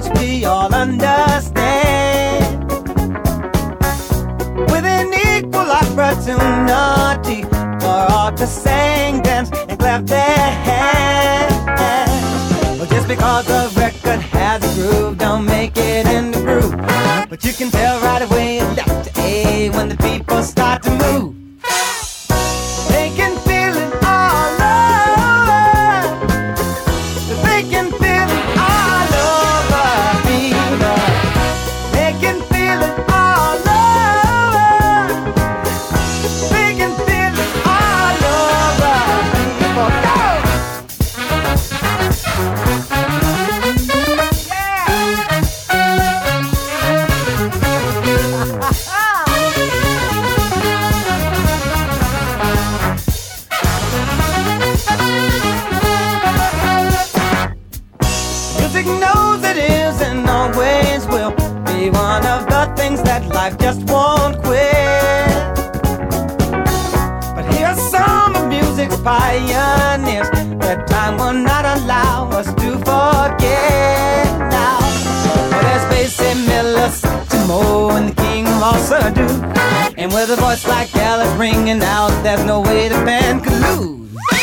we all understand. With an equal opportunity for all to sing, dance, and clap their hands. Well, just because the record has a groove, don't make it in the groove. But you can tell right away, left to A, when the people start to move. They can feel it all over. They can feel it all over me. They can feel it all over. They can feel it all over me. Go! Music knows it is and always will be one of the things that life just won't quit. But here's some of music's pioneers that time will not allow us to forget now. Well, there's Basie Miller, Satchmo, and the king of all Surdo. And with a voice like Alice ringing out, there's no way the band could lose.